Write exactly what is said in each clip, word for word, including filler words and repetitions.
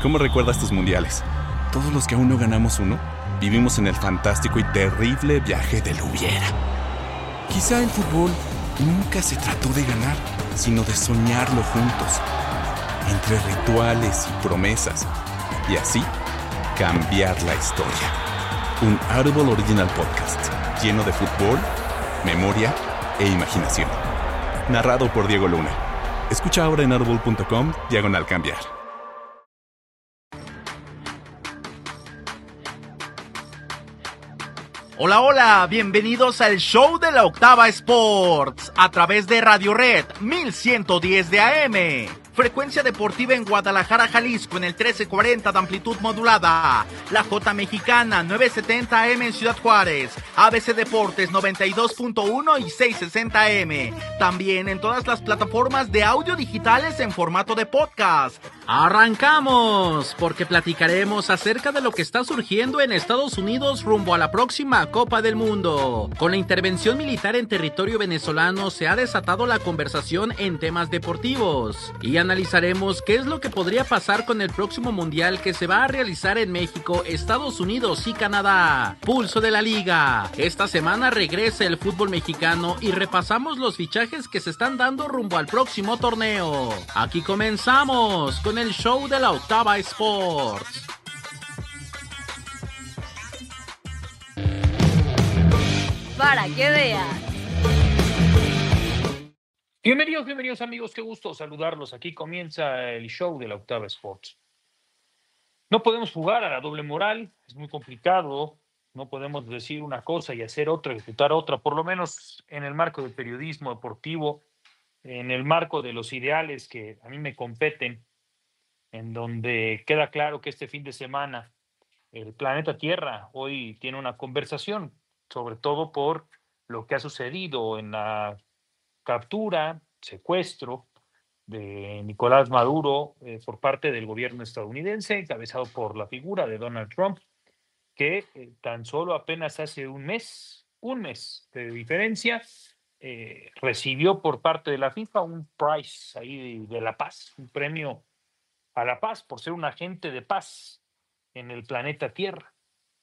¿Cómo recuerdas tus mundiales? Todos los que aún no ganamos uno, vivimos en el fantástico y terrible viaje del hubiera. Quizá el fútbol nunca se trató de ganar, sino de soñarlo juntos, entre rituales y promesas, y así cambiar la historia. Un Audible Original Podcast, lleno de fútbol, memoria e imaginación. Narrado por Diego Luna. Escucha ahora en audible punto com, diagonal cambiar. Hola, hola, bienvenidos al show de la Octava Sports, a través de Radio Red mil ciento diez de A M. Frecuencia deportiva en Guadalajara, Jalisco, en el trece cuarenta de amplitud modulada. La J Mexicana, novecientos setenta A M en Ciudad Juárez. A B C Deportes, noventa y dos punto uno y seiscientos sesenta A M. También en todas las plataformas de audio digitales en formato de podcast. ¡Arrancamos! Porque platicaremos acerca de lo que está surgiendo en Estados Unidos rumbo a la próxima Copa del Mundo. Con la intervención militar en territorio venezolano se ha desatado la conversación en temas deportivos. Y analizaremos qué es lo que podría pasar con el próximo mundial que se va a realizar en México, Estados Unidos y Canadá. Pulso de la Liga. Esta semana regresa el fútbol mexicano y repasamos los fichajes que se están dando rumbo al próximo torneo. Aquí comenzamos con el show de la Octava Sports. Para que veas. Bienvenidos, bienvenidos amigos, qué gusto saludarlos. Aquí comienza el show de la Octava Sports. No podemos jugar a la doble moral, es muy complicado. No podemos decir una cosa y hacer otra, ejecutar otra, por lo menos en el marco del periodismo deportivo, en el marco de los ideales que a mí me competen, en donde queda claro que este fin de semana el planeta Tierra hoy tiene una conversación, sobre todo por lo que ha sucedido en la captura, secuestro de Nicolás Maduro eh, por parte del gobierno estadounidense, encabezado por la figura de Donald Trump, que eh, tan solo apenas hace un mes, un mes de diferencia, eh, recibió por parte de la FIFA un prize ahí de, de la paz, un premio a la paz por ser un agente de paz en el planeta Tierra.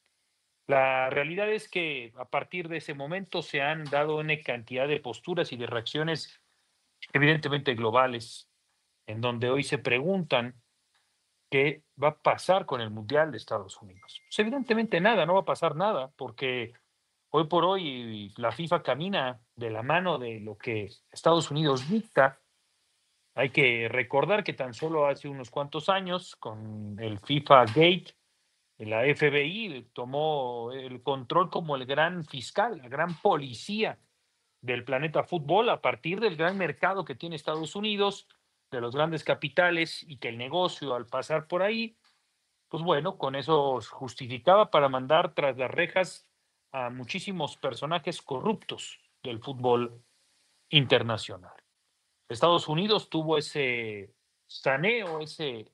La realidad es que a partir de ese momento se han dado una cantidad de posturas y de reacciones evidentemente globales, en donde hoy se preguntan qué va a pasar con el Mundial de Estados Unidos. Pues evidentemente nada, no va a pasar nada, porque hoy por hoy la FIFA camina de la mano de lo que Estados Unidos dicta. Hay que recordar que tan solo hace unos cuantos años, con el FIFA Gate, la F B I tomó el control como el gran fiscal, la gran policía del planeta fútbol a partir del gran mercado que tiene Estados Unidos, de los grandes capitales, y que el negocio al pasar por ahí, pues bueno, con eso justificaba para mandar tras las rejas a muchísimos personajes corruptos del fútbol internacional. Estados Unidos tuvo ese saneo, ese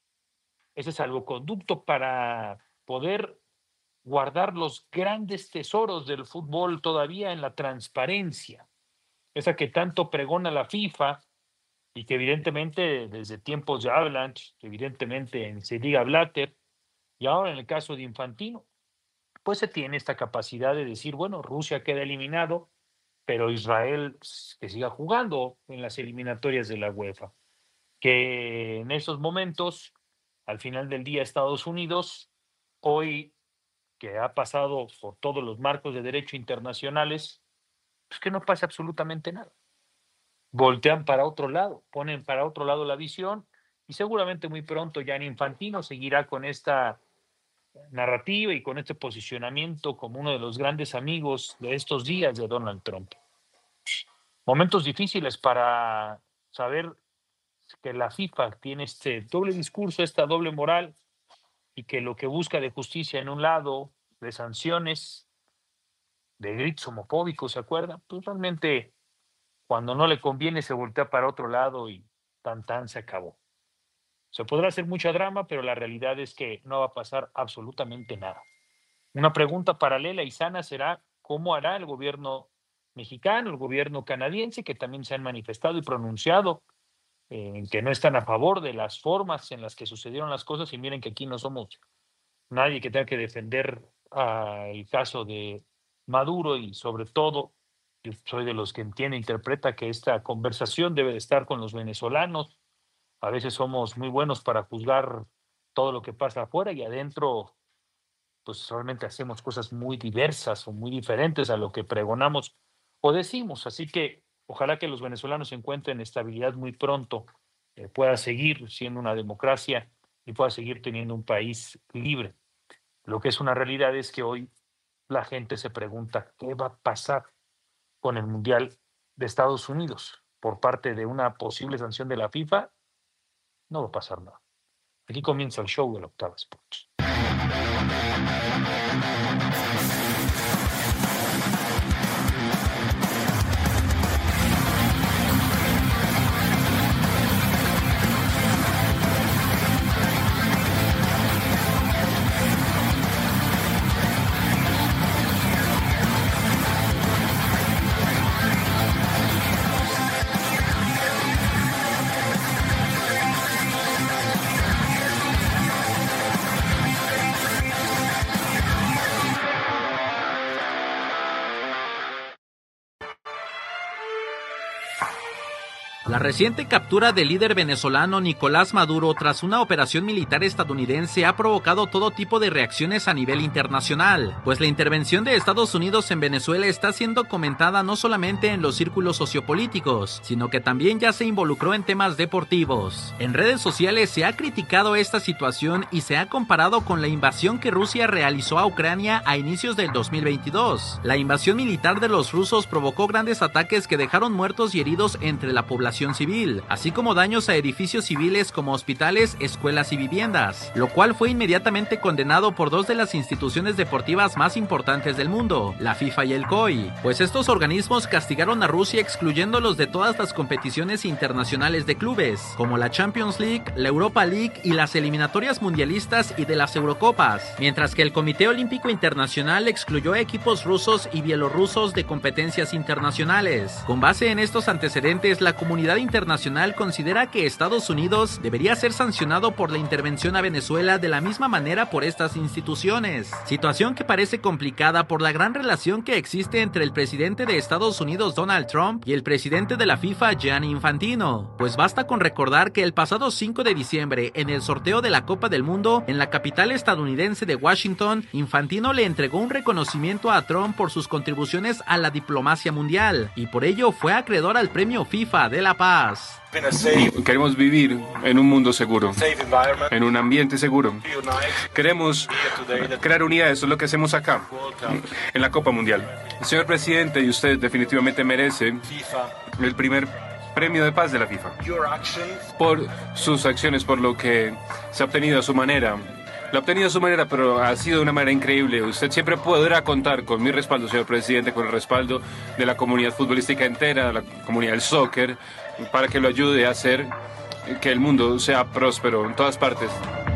ese salvoconducto para poder guardar los grandes tesoros del fútbol todavía en la transparencia, esa que tanto pregona la FIFA y que evidentemente desde tiempos de Avalanche, evidentemente en se diga Blatter, y ahora en el caso de Infantino, pues se tiene esta capacidad de decir, bueno, Rusia queda eliminado, pero Israel pues, que siga jugando en las eliminatorias de la UEFA, que en esos momentos al final del día Estados Unidos, hoy que ha pasado por todos los marcos de derecho internacionales, pues que no pasa absolutamente nada. Voltean para otro lado, ponen para otro lado la visión y seguramente muy pronto Gianni Infantino seguirá con esta narrativa y con este posicionamiento como uno de los grandes amigos de estos días de Donald Trump. Momentos difíciles para saber que la FIFA tiene este doble discurso, esta doble moral, y que lo que busca de justicia en un lado, de sanciones, de gritos homofóbicos, ¿se acuerdan? Pues realmente cuando no le conviene se voltea para otro lado y tan tan se acabó. Se podrá hacer mucha drama, pero la realidad es que no va a pasar absolutamente nada. Una pregunta paralela y sana será cómo hará el gobierno mexicano, el gobierno canadiense, que también se han manifestado y pronunciado eh, que no están a favor de las formas en las que sucedieron las cosas, y miren que aquí no somos nadie que tenga que defender uh, el caso de Maduro, y sobre todo yo soy de los que entiende, interpreta que esta conversación debe de estar con los venezolanos. A veces somos muy buenos para juzgar todo lo que pasa afuera, y adentro pues realmente hacemos cosas muy diversas o muy diferentes a lo que pregonamos o decimos. Así que ojalá que los venezolanos encuentren estabilidad muy pronto, eh, pueda seguir siendo una democracia y pueda seguir teniendo un país libre. Lo que es una realidad es que hoy la gente se pregunta qué va a pasar con el Mundial de Estados Unidos por parte de una posible sanción de la FIFA. No va a pasar nada. Aquí comienza el show de la Octava Sports. La reciente captura del líder venezolano Nicolás Maduro tras una operación militar estadounidense ha provocado todo tipo de reacciones a nivel internacional, pues la intervención de Estados Unidos en Venezuela está siendo comentada no solamente en los círculos sociopolíticos, sino que también ya se involucró en temas deportivos. En redes sociales se ha criticado esta situación y se ha comparado con la invasión que Rusia realizó a Ucrania a inicios del dos mil veintidós. La invasión militar de los rusos provocó grandes ataques que dejaron muertos y heridos entre la población civil, así como daños a edificios civiles como hospitales, escuelas y viviendas, lo cual fue inmediatamente condenado por dos de las instituciones deportivas más importantes del mundo, la FIFA y el C O I, pues estos organismos castigaron a Rusia excluyéndolos de todas las competiciones internacionales de clubes, como la Champions League, la Europa League y las eliminatorias mundialistas y de las Eurocopas, mientras que el Comité Olímpico Internacional excluyó a equipos rusos y bielorrusos de competencias internacionales. Con base en estos antecedentes, la comunidad internacional considera que Estados Unidos debería ser sancionado por la intervención a Venezuela de la misma manera por estas instituciones, situación que parece complicada por la gran relación que existe entre el presidente de Estados Unidos Donald Trump y el presidente de la FIFA Gianni Infantino, pues basta con recordar que el pasado cinco de diciembre en el sorteo de la Copa del Mundo en la capital estadounidense de Washington, Infantino le entregó un reconocimiento a Trump por sus contribuciones a la diplomacia mundial y por ello fue acreedor al premio FIFA de la paz. Queremos vivir en un mundo seguro, en un ambiente seguro. Queremos crear unidad, eso es lo que hacemos acá, en la Copa Mundial. Señor presidente, y usted definitivamente merece el primer premio de paz de la FIFA por sus acciones, por lo que se ha obtenido a su manera. Lo ha obtenido a su manera, pero ha sido de una manera increíble. Usted siempre podrá contar con mi respaldo, señor presidente, con el respaldo de la comunidad futbolística entera, la comunidad del soccer, para que lo ayude a hacer que el mundo sea próspero en todas partes.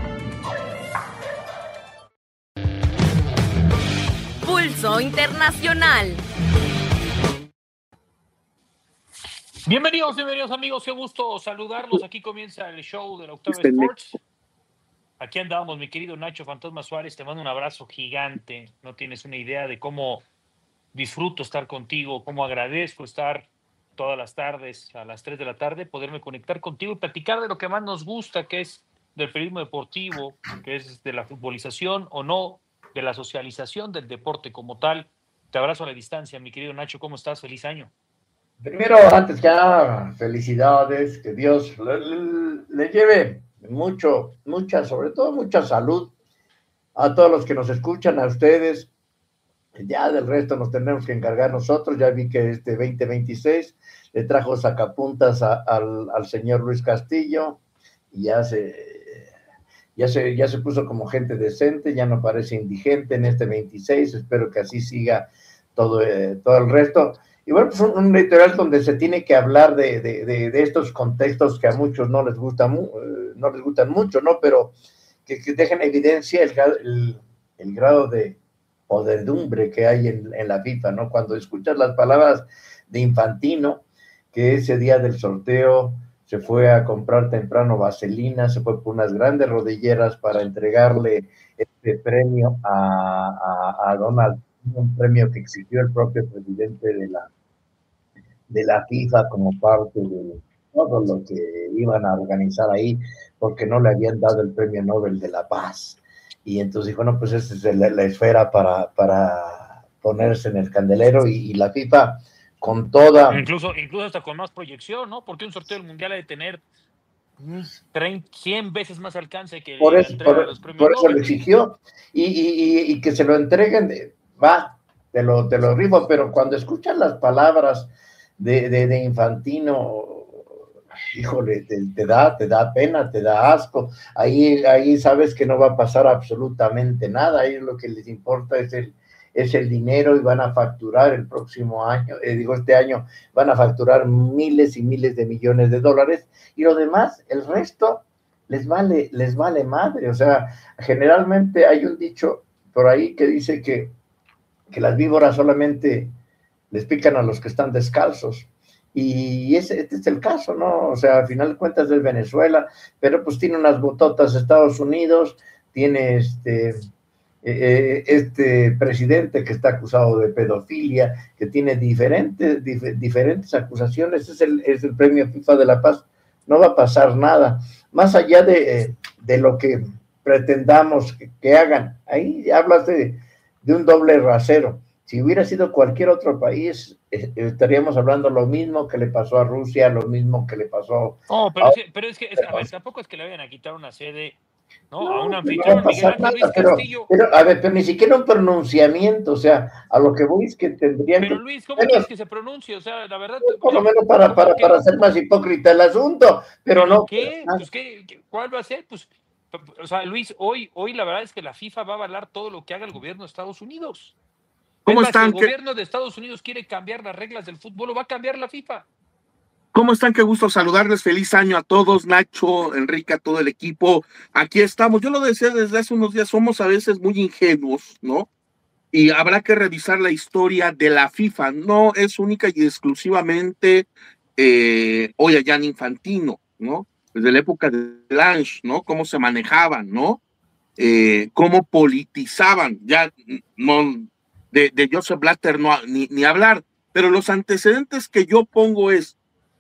Pulso Internacional. Bienvenidos, bienvenidos amigos, qué gusto saludarlos. Aquí comienza el show de la Octava Sports. Aquí andamos, mi querido Nacho Fantasma Suárez, te mando un abrazo gigante. No tienes una idea de cómo disfruto estar contigo, cómo agradezco estar todas las tardes a las tres de la tarde, poderme conectar contigo y platicar de lo que más nos gusta, que es del periodismo deportivo, que es de la futbolización o no, de la socialización del deporte como tal. Te abrazo a la distancia, mi querido Nacho, ¿cómo estás? Feliz año. Primero, antes que nada, felicidades, que Dios le, le, le lleve mucho, mucha, sobre todo mucha salud a todos los que nos escuchan, a ustedes. Ya del resto nos tenemos que encargar nosotros. Ya vi que este veinte veintiséis le trajo sacapuntas a, al, al señor Luis Castillo y ya se, ya, se, ya se puso como gente decente, ya no parece indigente en este veintiséis. Espero que así siga todo, eh, todo el resto. Y bueno, pues un, un editorial donde se tiene que hablar de, de, de, de estos contextos que a muchos no les gustan, uh, no les gustan mucho, ¿no? Pero que, que dejen evidencia el, el, el grado de podredumbre que hay en, en la FIFA, ¿no? Cuando escuchas las palabras de Infantino, que ese día del sorteo se fue a comprar temprano vaselina, se fue por unas grandes rodilleras para entregarle este premio a, a, a Donald, un premio que exigió el propio presidente de la, de la FIFA como parte de todo lo que iban a organizar ahí, porque no le habían dado el premio Nobel de la Paz. Y entonces dijo, no, pues esa es la, la esfera para, para ponerse en el candelero, y, y la FIFA con toda... Incluso, incluso hasta con más proyección, ¿no? Porque un sorteo del Mundial ha de tener cien veces más alcance que por la eso, entrega por, de los premios por eso Nobel. lo exigió, y, y, y que se lo entreguen, de, va, te lo, te lo rifo, pero cuando escuchan las palabras de, de, de Infantino, híjole, te, te da, te da pena, te da asco. Ahí, ahí sabes que no va a pasar absolutamente nada. A ellos lo que les importa es el, es el dinero, y van a facturar el próximo año, eh, digo este año, van a facturar miles y miles de millones de dólares, y lo demás, el resto, les vale, les vale madre. O sea, generalmente hay un dicho por ahí que dice que, que las víboras solamente les pican a los que están descalzos. Y ese, este es el caso, ¿no? O sea, al final de cuentas es Venezuela, pero pues tiene unas bototas Estados Unidos, tiene este, eh, este presidente que está acusado de pedofilia, que tiene diferentes, dif, diferentes acusaciones. Es el, es el premio FIFA de la Paz. No va a pasar nada, más allá de, de lo que pretendamos que, que hagan. Ahí hablas de, de un doble rasero. Si hubiera sido cualquier otro país, eh, estaríamos hablando lo mismo que le pasó a Rusia, lo mismo que le pasó... No, pero, a... es que, pero es que, es, a ver, tampoco es que le vayan a quitar una sede, ¿no? No, a un anfitrión, no va a Miguel Ángel nada, Luis pero, Castillo. Pero, a ver, pero ni siquiera un pronunciamiento, o sea, a lo que voy es que tendrían pero que... Luis, ¿cómo pero, quieres que se pronuncie? O sea, la verdad... Por lo menos para, para, para hacer más hipócrita el asunto, pero, pero no... ¿Qué? Pues, ¿qué? ¿Cuál va a ser? Pues, o sea, Luis, hoy, hoy la verdad es que la FIFA va a avalar todo lo que haga el gobierno de Estados Unidos. ¿Cómo es más, están? Si el gobierno de Estados Unidos quiere cambiar las reglas del fútbol, lo va a cambiar la FIFA. ¿Cómo están? Qué gusto saludarles. Feliz año a todos, Nacho, Enrique, a todo el equipo. Aquí estamos. Yo lo decía desde hace unos días, somos a veces muy ingenuos, ¿no? Y habrá que revisar la historia de la FIFA. No es única y exclusivamente eh, hoy a Gianni Infantino, ¿no? Desde la época de Blanche, ¿no? Cómo se manejaban, ¿no? Eh, cómo politizaban. Ya no... De, de Joseph Blatter no ni, ni hablar, pero los antecedentes que yo pongo es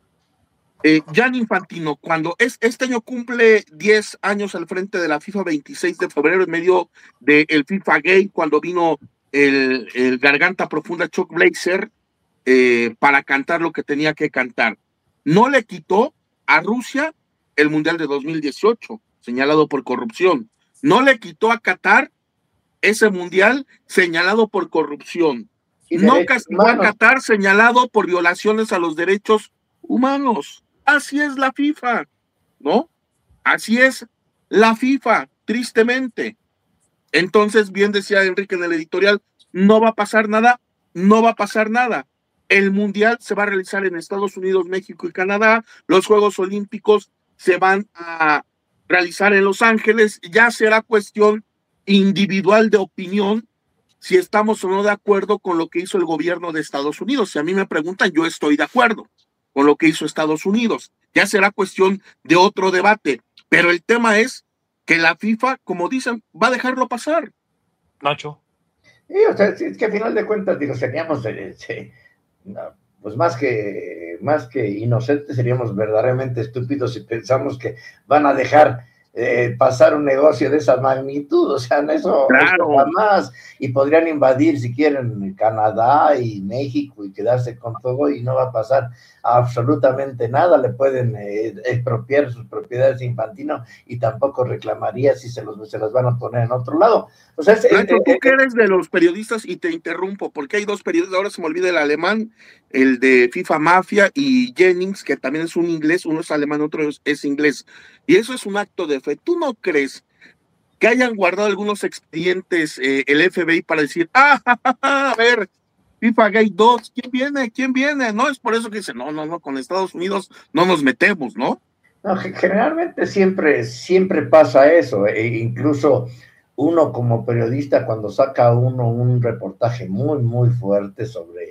eh, Gianni Infantino, cuando es, este año cumple diez años al frente de la FIFA, veintiséis de febrero, en medio del FIFA Gate, cuando vino el, el garganta profunda Chuck Blazer eh, para cantar lo que tenía que cantar. No le quitó a Rusia el Mundial de dos mil dieciocho, señalado por corrupción. No le quitó a Qatar ese mundial señalado por corrupción. No castigó a Qatar señalado por violaciones a los derechos humanos. Así es la FIFA, ¿no? Así es la FIFA, tristemente. Entonces, bien decía Enrique en el editorial, no va a pasar nada, no va a pasar nada. El mundial se va a realizar en Estados Unidos, México y Canadá. Los Juegos Olímpicos se van a realizar en Los Ángeles. Ya será cuestión individual de opinión si estamos o no de acuerdo con lo que hizo el gobierno de Estados Unidos. Si a mí me preguntan, yo estoy de acuerdo con lo que hizo Estados Unidos. Ya será cuestión de otro debate, pero el tema es que la FIFA, como dicen, va a dejarlo pasar. Nacho. Sí, o sea, es que al final de cuentas, digo, seríamos eh, eh, no, pues más que más que inocentes, seríamos verdaderamente estúpidos si pensamos que van a dejar Eh, pasar un negocio de esa magnitud. O sea, eso, claro. eso jamás, y podrían invadir si quieren Canadá y México y quedarse con todo, y no va a pasar absolutamente nada. Le pueden eh, expropiar sus propiedades a Infantino y tampoco reclamaría si se, los, se las van a poner en otro lado. O sea, es, Nacho, eh, tú eh, que eres de los periodistas, y te interrumpo porque hay dos periodistas, ahora se me olvida el alemán, el de FIFA Mafia, y Jennings, que también es un inglés, uno es alemán, otro es, es inglés, y eso es un acto de fe. ¿Tú no crees que hayan guardado algunos expedientes eh, el F B I para decir, ah, ja, ja, ja, a ver, FIFA Gate dos, ¿quién viene? ¿Quién viene? No, es por eso que dicen, no, no, no, con Estados Unidos no nos metemos, ¿no? No, generalmente siempre, siempre pasa eso, e incluso uno como periodista, cuando saca uno un reportaje muy, muy fuerte sobre,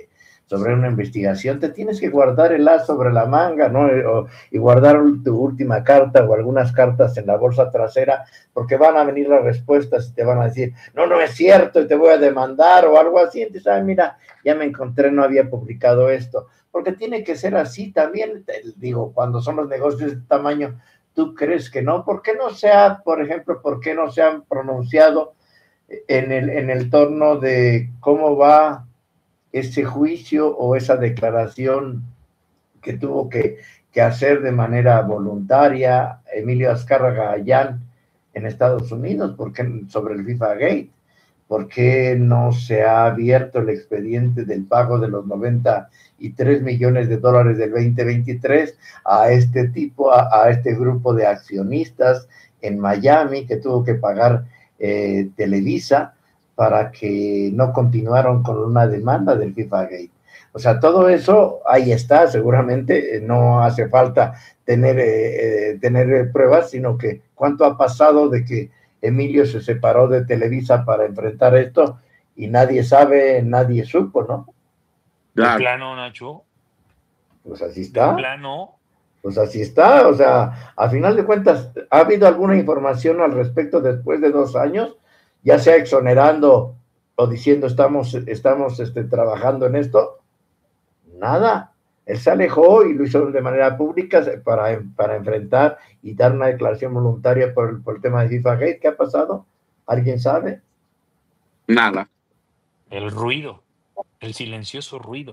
sobre una investigación, te tienes que guardar el as sobre la manga, ¿no? O, y guardar tu última carta o algunas cartas en la bolsa trasera, porque van a venir las respuestas y te van a decir, no, no es cierto, y te voy a demandar o algo así. Entonces, ay, mira, ya me encontré, no había publicado esto. Porque tiene que ser así también, te digo, cuando son los negocios de tamaño, ¿tú crees que no? ¿Por qué no se ha, por ejemplo, por qué no se han pronunciado en el, en el torno de cómo va ese juicio o esa declaración que tuvo que, que hacer de manera voluntaria Emilio Azcárraga Allán en Estados Unidos, porque sobre el FIFA Gate? ¿Por qué no se ha abierto el expediente del pago de los noventa y tres millones de dólares del veinte veintitrés a este tipo, a, a este grupo de accionistas en Miami que tuvo que pagar eh, Televisa para que no continuaron con una demanda del FIFA Gate? O sea, todo eso ahí está, seguramente eh, no hace falta tener, eh, eh, tener pruebas, sino que cuánto ha pasado de que Emilio se separó de Televisa para enfrentar esto y nadie sabe, nadie supo, ¿no? Claro. ¿De plano, Nacho? Pues así está. ¿De plano? Pues así está, o sea, a final de cuentas, ¿ha habido alguna información al respecto después de dos años? Ya sea exonerando o diciendo estamos, estamos este, trabajando en esto. Nada. Él se alejó y lo hizo de manera pública para, para enfrentar y dar una declaración voluntaria por, por el tema de FIFA Gate. ¿Qué ha pasado? ¿Alguien sabe? Nada. El ruido, el silencioso ruido.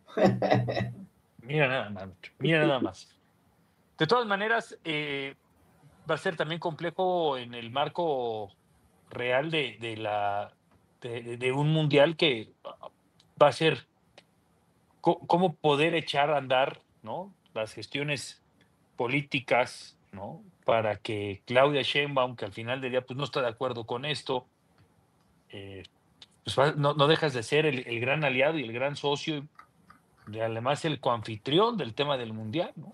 Mira nada más, mira nada más. De todas maneras, eh, va a ser también complejo en el marco real de, de, la, de, de un mundial que va a ser cómo poder echar a andar, ¿no?, las gestiones políticas, ¿no?, para que Claudia Sheinbaum, que al final del día pues no está de acuerdo con esto, eh, pues no, no dejas de ser el, el gran aliado y el gran socio y además el coanfitrión del tema del mundial, ¿no?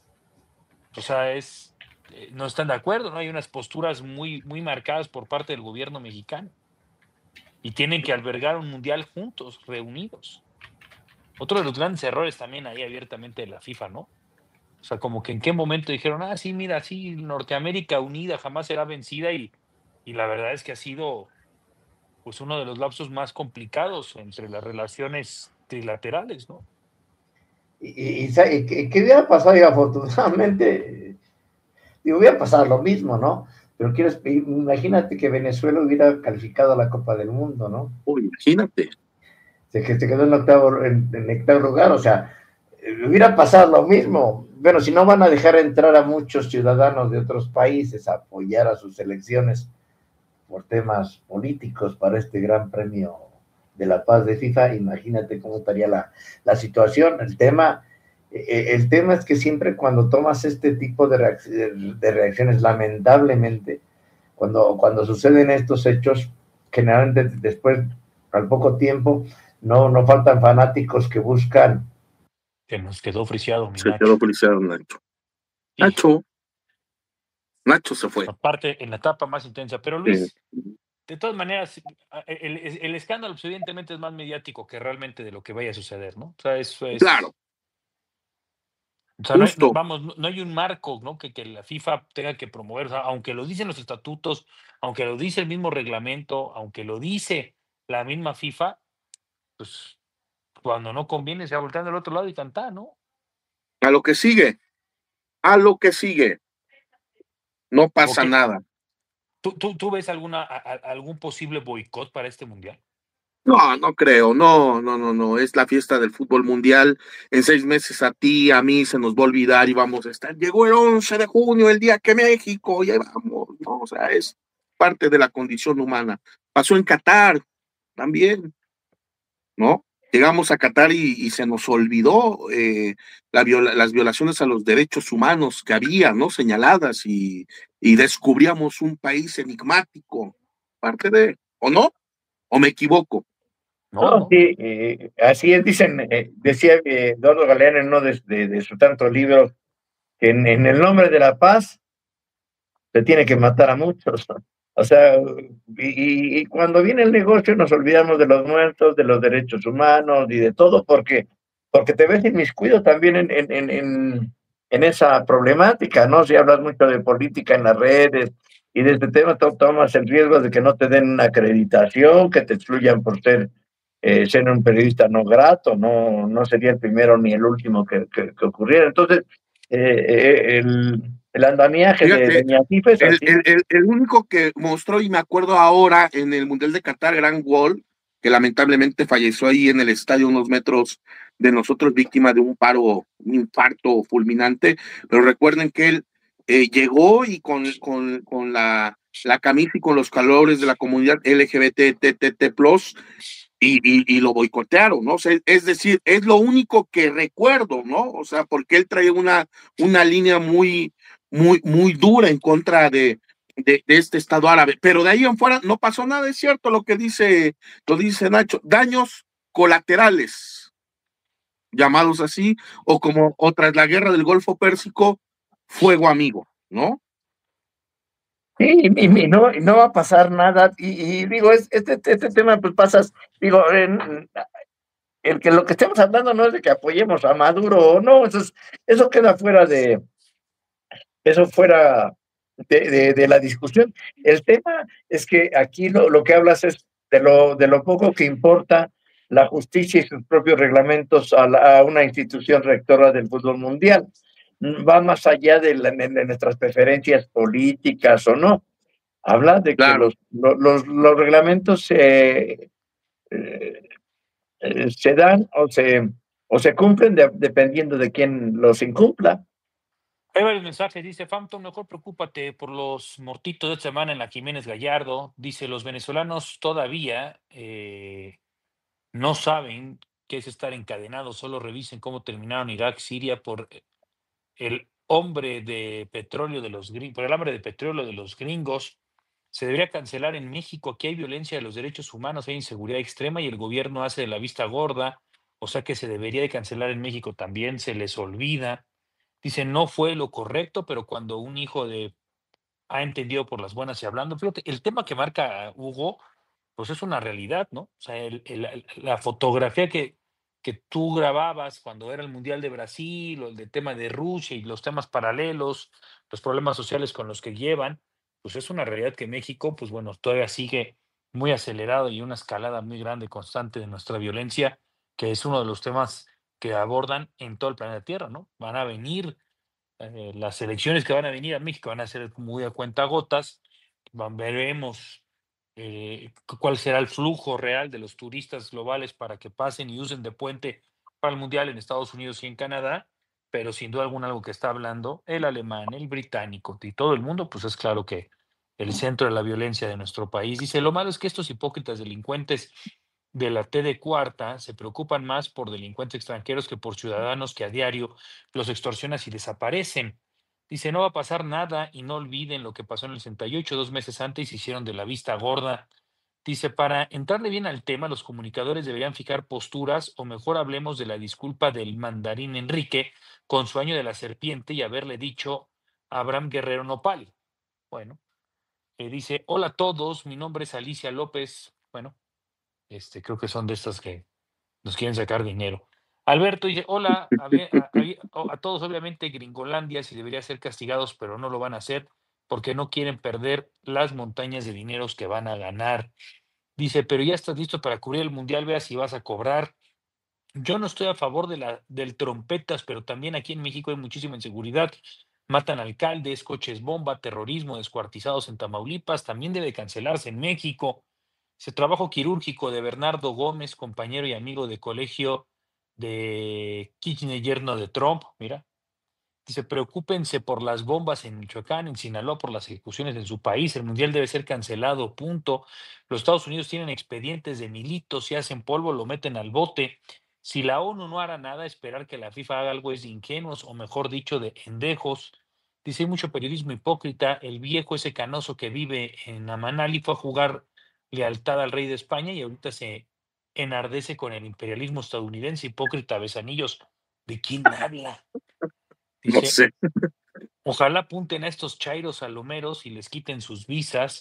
O sea, es eh, no están de acuerdo, ¿no? Hay unas posturas muy, muy marcadas por parte del gobierno mexicano y tienen que albergar un mundial juntos, reunidos. Otro de los grandes errores también ahí abiertamente de la FIFA, ¿no? O sea, como que en qué momento dijeron, ah, sí, mira, sí, Norteamérica unida jamás será vencida y, y la verdad es que ha sido pues uno de los lapsos más complicados entre las relaciones trilaterales, ¿no? Y, y, y ¿qué hubiera pasado? Y afortunadamente, digo, hubiera pasado lo mismo, ¿no? Pero quieres, imagínate que Venezuela hubiera calificado a la Copa del Mundo, ¿no? Oh, imagínate. Que se quedó en octavo, en, en octavo lugar, o sea, hubiera pasado lo mismo. Bueno, si no van a dejar entrar a muchos ciudadanos de otros países a apoyar a sus elecciones por temas políticos para este gran premio de la paz de FIFA, imagínate cómo estaría la, la situación. El tema, eh, el tema es que siempre cuando tomas este tipo de, reacc- de reacciones, lamentablemente, cuando, cuando suceden estos hechos, generalmente después, al poco tiempo, No, no faltan fanáticos que buscan. Que nos quedó friseado, mi Se Nacho. quedó friseado, Nacho. Sí. Nacho. Nacho se fue. Aparte, en la etapa más intensa. Pero Luis, Sí. de todas maneras, el, el, el escándalo pues, evidentemente es más mediático que realmente de lo que vaya a suceder, ¿no? O sea, eso es. Claro. O sea, no hay, Justo. no, vamos, no, no hay un marco, ¿no? Que, que la FIFA tenga que promover. O sea, aunque lo dicen los estatutos, aunque lo dice el mismo reglamento, aunque lo dice la misma FIFA, pues cuando no conviene se va volteando al otro lado y tanta, ¿no? A lo que sigue. A lo que sigue. No pasa Okay. nada. ¿Tú, tú, ¿Tú ves alguna, a, algún posible boicot para este mundial? No, no creo, no, no, no, no, es la fiesta del fútbol mundial, en seis meses a ti, a mí se nos va a olvidar y vamos a estar, llegó el once de junio, el día que México, ya vamos, no, o sea, es parte de la condición humana. Pasó en Qatar también, ¿no? Llegamos a Qatar y, y se nos olvidó eh, la viola, las violaciones a los derechos humanos que había, ¿no? Señaladas y, y descubríamos un país enigmático, parte de, ¿o no? ¿O me equivoco? No, no. Sí, eh, así es, dicen, eh, decía eh, Eduardo Galeano en uno de, de, de sus tantos libros, que en, en el nombre de la paz se tiene que matar a muchos. O sea, y, y cuando viene el negocio nos olvidamos de los muertos, de los derechos humanos y de todo, porque, porque te ves inmiscuido también en, en, en, en, en esa problemática, ¿no? Si hablas mucho de política en las redes y de este tema, to, tomas el riesgo de que no te den una acreditación, que te excluyan por ser, eh, ser un periodista no grato, no, no sería el primero ni el último que, que, que ocurriera. Entonces, eh, eh, el, el andamiaje de, Fíjate, de mi equipo es el, así. el, el, el único que mostró, y me acuerdo ahora en el Mundial de Qatar, Gran Wall, que lamentablemente falleció ahí en el estadio, unos metros de nosotros, víctima de un paro, un infarto fulminante. Pero recuerden que él eh, llegó y con, con, con la, la camisa y con los calores de la comunidad L G B T plus, y, y, y lo boicotearon, ¿no? O sea, es decir, es lo único que recuerdo, ¿no? O sea, porque él traía una, una línea muy, muy, muy dura en contra de, de, de este Estado árabe. Pero de ahí en fuera no pasó nada, es cierto lo que dice, lo dice Nacho, daños colaterales, llamados así, o como o tras la guerra del Golfo Pérsico, fuego amigo, ¿no? Sí, y, y no, y no va a pasar nada. Y, y digo, es, este, este tema, pues pasas, digo, en, el que lo que estemos hablando no es de que apoyemos a Maduro o no, eso, es, eso queda fuera de, eso fuera de, de, de, la discusión. El tema es que aquí lo, lo que hablas es de lo, de lo poco que importa la justicia y sus propios reglamentos a, la, a una institución rectora del fútbol mundial. Va más allá de, la, de nuestras preferencias políticas o no. Habla de que Claro. los, los, los reglamentos se, eh, se dan o se, o se cumplen de, dependiendo de quién los incumpla. Hay varios mensajes, dice Phantom, mejor preocúpate por los mortitos de esta semana en la Jiménez Gallardo. Dice, los venezolanos todavía eh, no saben qué es estar encadenados, solo revisen cómo terminaron Irak, Siria por el hombre de petróleo de los gringos, por el hambre de petróleo de los gringos. Se debería cancelar en México, aquí hay violencia de los derechos humanos, hay inseguridad extrema y el gobierno hace de la vista gorda, o sea que se debería de cancelar en México también, se les olvida. Dice, no fue lo correcto, pero cuando un hijo de ha entendido por las buenas y hablando, fíjate, el tema que marca Hugo, pues es una realidad, ¿no? O sea, el, el, el, la fotografía que, que tú grababas cuando era el Mundial de Brasil o el de tema de Rusia y los temas paralelos, los problemas sociales con los que llevan, pues es una realidad que México, pues bueno, todavía sigue muy acelerado y una escalada muy grande, constante de nuestra violencia, que es uno de los temas que abordan en todo el planeta Tierra, ¿no? Van a venir eh, las elecciones que van a venir a México van a ser muy a cuentagotas. Van, veremos eh, cuál será el flujo real de los turistas globales para que pasen y usen de puente para el Mundial en Estados Unidos y en Canadá, pero sin duda alguna algo que está hablando el alemán, el británico y todo el mundo, pues es claro que el centro de la violencia de nuestro país. Dice, lo malo es que estos hipócritas delincuentes de la T de cuarta se preocupan más por delincuentes extranjeros que por ciudadanos que a diario los extorsionan y desaparecen. Dice, no va a pasar nada y no olviden lo que pasó en el sesenta y ocho, dos meses antes hicieron de la vista gorda. Dice, para entrarle bien al tema, los comunicadores deberían fijar posturas o mejor hablemos de la disculpa del mandarín Enrique con su año de la serpiente y haberle dicho a Abraham Guerrero Nopal. Bueno, eh, dice, hola a todos, mi nombre es Alicia López. Bueno, este, creo que son de estas que nos quieren sacar dinero. Alberto dice, hola, a, a, a, a todos obviamente Gringolandia si debería ser castigados, pero no lo van a hacer porque no quieren perder las montañas de dineros que van a ganar. Dice, pero ya estás listo para cubrir el mundial, vea si vas a cobrar. Yo no estoy a favor de la, del trompetas, pero también aquí en México hay muchísima inseguridad. Matan alcaldes, coches bomba, terrorismo, descuartizados en Tamaulipas, también debe cancelarse en México. Ese trabajo quirúrgico de Bernardo Gómez, compañero y amigo de colegio de Kirchner, yerno de Trump, mira, dice, preocúpense por las bombas en Michoacán, en Sinaloa, por las ejecuciones en su país, el mundial debe ser cancelado, punto. Los Estados Unidos tienen expedientes de militos, si hacen polvo lo meten al bote. Si la ONU no hará nada, esperar que la FIFA haga algo es de ingenuos, o mejor dicho, de endejos. Dice, hay mucho periodismo hipócrita, el viejo ese canoso que vive en Amanali fue a jugar lealtad al rey de España y ahorita se enardece con el imperialismo estadounidense, hipócrita, besanillos. ¿De quién habla? No Dice, sé. ojalá apunten a estos chairos alomeros y les quiten sus visas.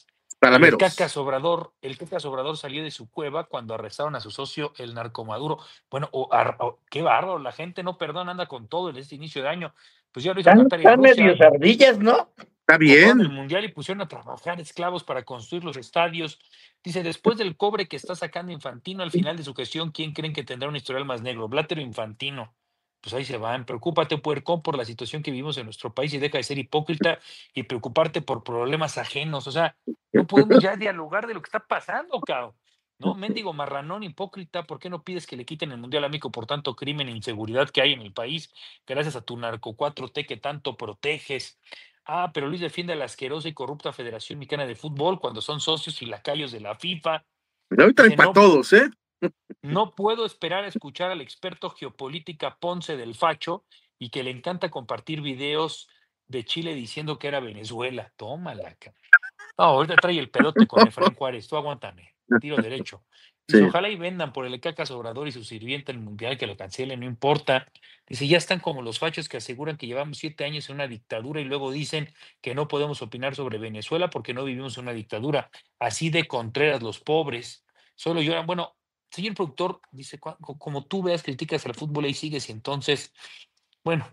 Talameros. El Cacas Obrador, el Cacas Obrador salió de su cueva cuando arrestaron a su socio, el narcomaduro. Bueno, o, o, qué bárbaro, la gente no perdona, anda con todo en este inicio de año. Pues ya lo hizo Están, Qatar y están Rusia. medios ardillas, ¿no? Está bien. El mundial y pusieron a trabajar esclavos para construir los estadios. Dice, después del cobre que está sacando Infantino al final de su gestión, ¿quién creen que tendrá un historial más negro? Blatter o Infantino. Pues ahí se van. Preocúpate, puercón, por la situación que vivimos en nuestro país y deja de ser hipócrita y preocuparte por problemas ajenos. O sea, no podemos ya dialogar de lo que está pasando, cabrón. ¿No? Mendigo marranón, hipócrita, ¿por qué no pides que le quiten el mundial a México por tanto crimen e inseguridad que hay en el país? Gracias a tu narco cuatro T que tanto proteges. Ah, pero Luis defiende a la asquerosa y corrupta Federación Mexicana de Fútbol cuando son socios y lacayos de la FIFA. Ahorita hay para no, todos, ¿eh? No puedo esperar a escuchar al experto geopolítica Ponce del Facho y que le encanta compartir videos de Chile diciendo que era Venezuela. Tómala, cabrón. No, ahorita trae el pedote con Efraín Juárez. Tú aguántame. Tiro derecho. Dice, sí. Ojalá y vendan por el Cacas Obrador y su sirvienta el mundial, que lo cancelen, no importa. Dice, ya están como los fachos que aseguran que llevamos siete años en una dictadura y luego dicen que no podemos opinar sobre Venezuela porque no vivimos en una dictadura. Así de contreras los pobres. Solo lloran. Bueno, señor productor, dice, como tú veas, criticas al fútbol y sigues, y entonces, bueno,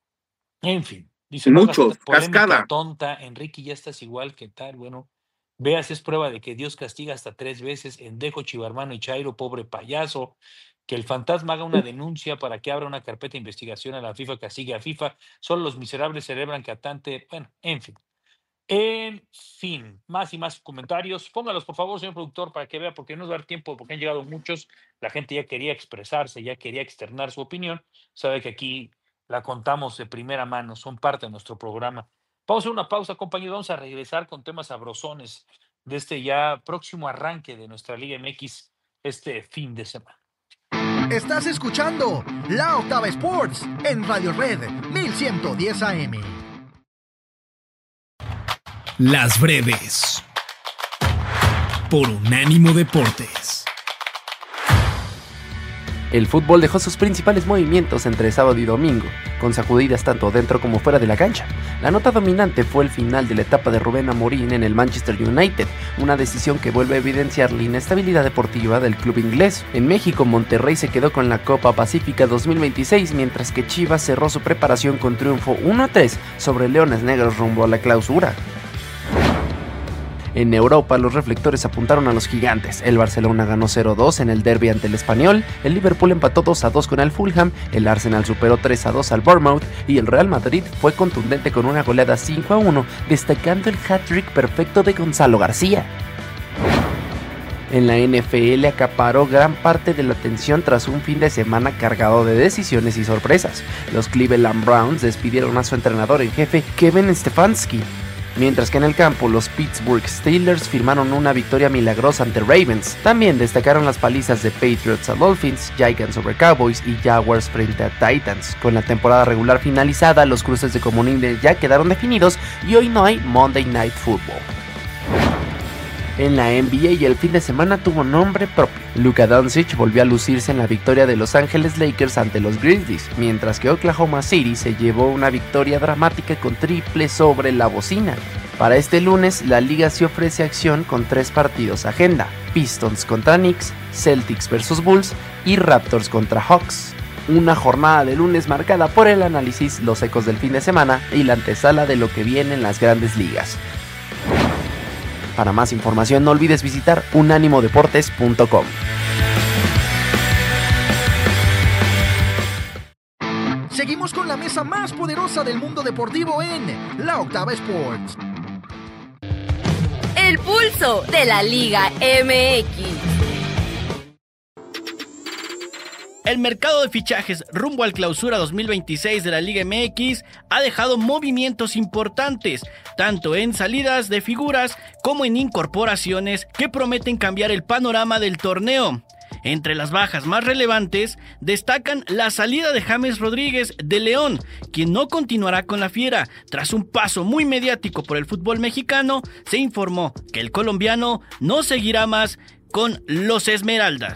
en fin. Dice, muchos, no cascada. Tonta, Enrique, ya estás igual, ¿qué tal? Bueno, veas, es prueba de que Dios castiga hasta tres veces. Endejo, Chivarmano y Chairo, pobre payaso. Que el fantasma haga una denuncia para que abra una carpeta de investigación a la FIFA, que sigue a FIFA. Solo los miserables celebran que atante. Bueno, en fin. En fin, más y más comentarios. Póngalos, por favor, señor productor, para que vea, porque no nos va a dar tiempo, porque han llegado muchos. La gente ya quería expresarse, ya quería externar su opinión. Sabe que aquí la contamos de primera mano, son parte de nuestro programa. Vamos a hacer una pausa, compañeros. Vamos a regresar con temas sabrosones de este ya próximo arranque de nuestra Liga M X este fin de semana. Estás escuchando La Octava Sports en Radio Red mil ciento diez A M. Las breves por Unánimo Deportes. El fútbol dejó sus principales movimientos entre sábado y domingo, con sacudidas tanto dentro como fuera de la cancha. La nota dominante fue el final de la etapa de Rubén Amorín en el Manchester United, una decisión que vuelve a evidenciar la inestabilidad deportiva del club inglés. En México, Monterrey se quedó con la Copa Pacífica dos mil veintiséis, mientras que Chivas cerró su preparación con triunfo uno a tres sobre Leones Negros rumbo a la clausura. En Europa, los reflectores apuntaron a los gigantes. El Barcelona ganó cero dos en el derbi ante el Español, el Liverpool empató dos a dos con el Fulham, el Arsenal superó tres a dos al Bournemouth y el Real Madrid fue contundente con una goleada cinco a uno, destacando el hat-trick perfecto de Gonzalo García. En la N F L acaparó gran parte de la atención tras un fin de semana cargado de decisiones y sorpresas. Los Cleveland Browns despidieron a su entrenador en jefe, Kevin Stefanski. Mientras que en el campo, los Pittsburgh Steelers firmaron una victoria milagrosa ante Ravens. También destacaron las palizas de Patriots a Dolphins, Giants sobre Cowboys y Jaguars frente a Titans. Con la temporada regular finalizada, los cruces de comodines ya quedaron definidos y hoy no hay Monday Night Football. En la N B A el fin de semana tuvo nombre propio. Luka Doncic volvió a lucirse en la victoria de Los Ángeles Lakers ante los Grizzlies, mientras que Oklahoma City se llevó una victoria dramática con triple sobre la bocina. Para este lunes, la liga se ofrece acción con tres partidos agenda: Pistons contra Knicks, Celtics versus Bulls y Raptors contra Hawks. Una jornada de lunes marcada por el análisis, los ecos del fin de semana y la antesala de lo que viene en las grandes ligas. Para más información no olvides visitar unánimo deportes punto com. Seguimos con la mesa más poderosa del mundo deportivo en La Octava Sports. El pulso de la Liga M X. El mercado de fichajes rumbo al clausura dos mil veintiséis de la Liga M X ha dejado movimientos importantes, tanto en salidas de figuras como en incorporaciones que prometen cambiar el panorama del torneo. Entre las bajas más relevantes destacan la salida de James Rodríguez de León, quien no continuará con la Fiera. Tras un paso muy mediático por el fútbol mexicano, se informó que el colombiano no seguirá más con los Esmeraldas.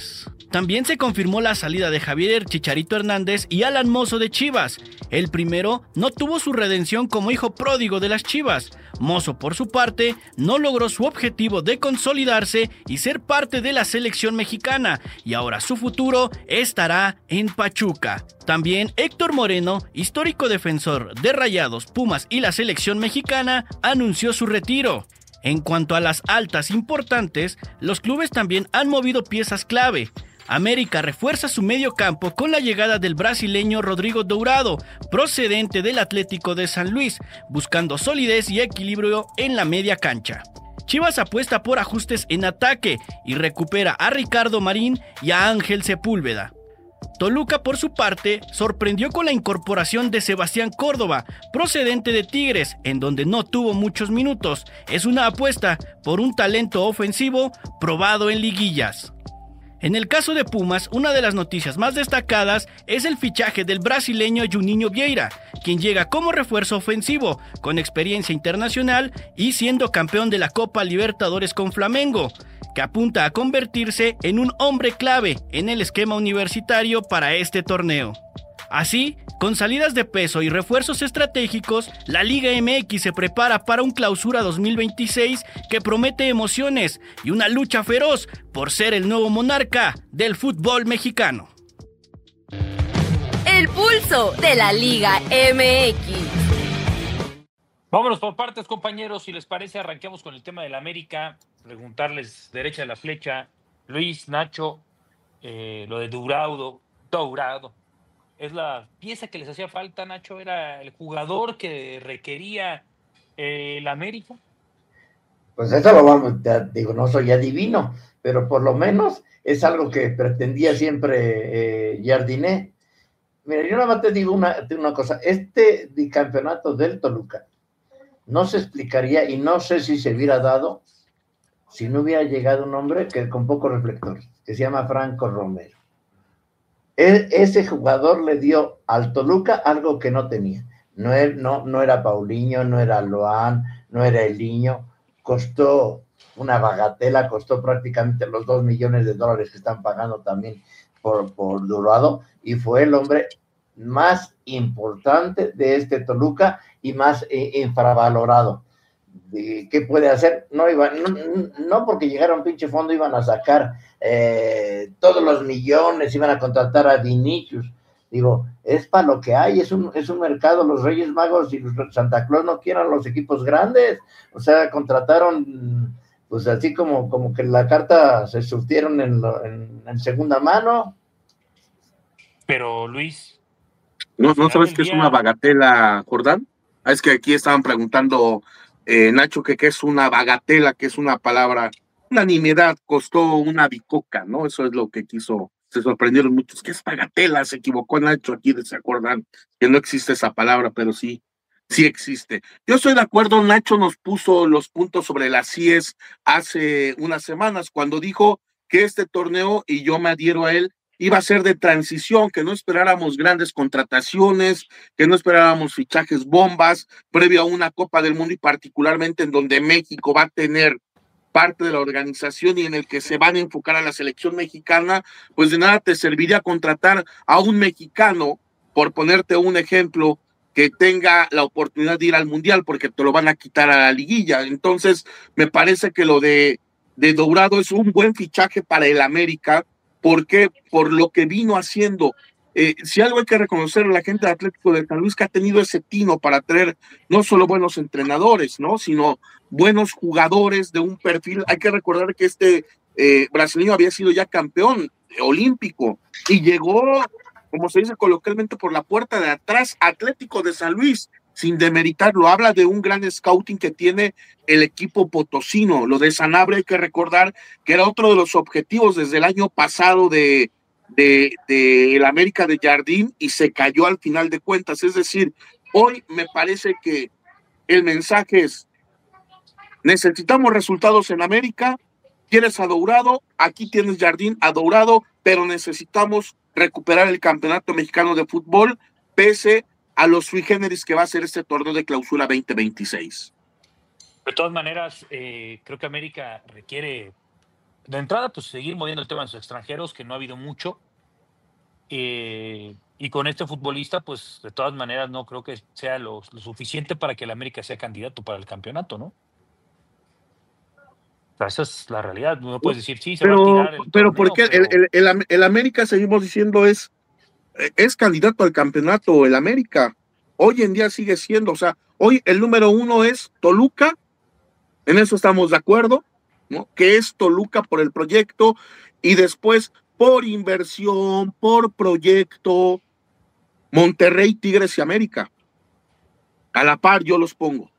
También se confirmó la salida de Javier Chicharito Hernández y Alan Mozo de Chivas. El primero no tuvo su redención como hijo pródigo de las Chivas. Mozo, por su parte, no logró su objetivo de consolidarse y ser parte de la selección mexicana, y ahora su futuro estará en Pachuca. También Héctor Moreno, histórico defensor de Rayados, Pumas y la selección mexicana, anunció su retiro. En cuanto a las altas importantes, los clubes también han movido piezas clave. América refuerza su medio campo con la llegada del brasileño Rodrigo Dourado, procedente del Atlético de San Luis, buscando solidez y equilibrio en la media cancha. Chivas apuesta por ajustes en ataque y recupera a Ricardo Marín y a Ángel Sepúlveda. Toluca, por su parte, sorprendió con la incorporación de Sebastián Córdoba, procedente de Tigres, en donde no tuvo muchos minutos. Es una apuesta por un talento ofensivo probado en liguillas. En el caso de Pumas, una de las noticias más destacadas es el fichaje del brasileño Juninho Vieira, quien llega como refuerzo ofensivo, con experiencia internacional y siendo campeón de la Copa Libertadores con Flamengo, que apunta a convertirse en un hombre clave en el esquema universitario para este torneo. Así, con salidas de peso y refuerzos estratégicos, la Liga M X se prepara para un Clausura dos mil veintiséis que promete emociones y una lucha feroz por ser el nuevo monarca del fútbol mexicano. El pulso de la Liga M X. Vámonos por partes, compañeros. Si les parece, arranquemos con el tema del América. Preguntarles derecha de la flecha, Luis, Nacho, eh, lo de Dourado, Dourado. ¿Es la pieza que les hacía falta, Nacho? ¿Era el jugador que requería eh, el América? Pues eso lo vamos, ya digo, no soy adivino, pero por lo menos es algo que pretendía siempre eh, Jardiné. Mira, yo nada más te digo una, una cosa, este bicampeonato del Toluca no se explicaría y no sé si se hubiera dado si no hubiera llegado un hombre que con pocos reflectores, que se llama Franco Romero. Ese jugador le dio al Toluca algo que no tenía. No, no, no era Paulinho, no era Loan, no era Eliño. Costó una bagatela, costó prácticamente los dos millones de dólares que están pagando también por, por Dourado, y fue el hombre más importante de este Toluca y más eh, infravalorado. ¿Qué puede hacer? No, iba, no, no porque llegara un pinche fondo iban a sacar eh, todos los millones, iban a contratar a Vinicius. Digo, es para lo que hay, es un, es un mercado. Los Reyes Magos y los Santa Claus no quieran los equipos grandes, o sea, contrataron pues así como, como que la carta se surtieron en, lo, en, en segunda mano. Pero Luis, ¿no, no sabes qué es una bagatela, Jordán? Ah, es que aquí estaban preguntando Eh, Nacho, que, que es una bagatela, que es una palabra, una nimiedad, costó una bicoca, ¿no? Eso es lo que quiso, se sorprendieron muchos, ¿qué es bagatela? Se equivocó Nacho aquí, ¿se acuerdan? Que no existe esa palabra, pero sí, sí existe. Yo estoy de acuerdo, Nacho nos puso los puntos sobre las íes hace unas semanas, cuando dijo que este torneo, y yo me adhiero a él, iba a ser de transición, que no esperáramos grandes contrataciones, que no esperáramos fichajes bombas previo a una Copa del Mundo, y particularmente en donde México va a tener parte de la organización y en el que se van a enfocar a la selección mexicana. Pues de nada te serviría contratar a un mexicano, por ponerte un ejemplo, que tenga la oportunidad de ir al Mundial, porque te lo van a quitar a la liguilla. Entonces me parece que lo de, de Dourado es un buen fichaje para el América. ¿Por qué? Por lo que vino haciendo. Eh, si algo hay que reconocer a la gente del Atlético de San Luis, que ha tenido ese tino para traer no solo buenos entrenadores, ¿no? Sino buenos jugadores de un perfil. Hay que recordar que este eh, brasileño había sido ya campeón olímpico y llegó, como se dice coloquialmente, por la puerta de atrás, Atlético de San Luis, sin demeritarlo. Habla de un gran scouting que tiene el equipo potosino. Lo de Sanabria hay que recordar que era otro de los objetivos desde el año pasado de, de, de el América de Jardín, y se cayó al final de cuentas. Es decir, hoy me parece que el mensaje es: necesitamos resultados en América. ¿Quieres a Dourado? Aquí tienes Jardín, a Dourado, pero necesitamos recuperar el campeonato mexicano de fútbol, pese a los sui generis que va a ser este torneo de clausura veinte veintiséis. De todas maneras, eh, creo que América requiere de entrada, pues seguir moviendo el tema de los extranjeros, que no ha habido mucho. Eh, y con este futbolista, pues de todas maneras no creo que sea lo, lo suficiente para que el América sea candidato para el campeonato, ¿no? O sea, esa es la realidad. No puedes decir, sí, se pero, va a tirar el pero torneo, porque pero... el, el, el, el América, seguimos diciendo, es, es candidato al campeonato, el América. Hoy en día sigue siendo, o sea, hoy el número uno es Toluca, en eso estamos de acuerdo, ¿no? Que es Toluca por el proyecto, y después por inversión, por proyecto, Monterrey, Tigres y América. A la par yo los pongo.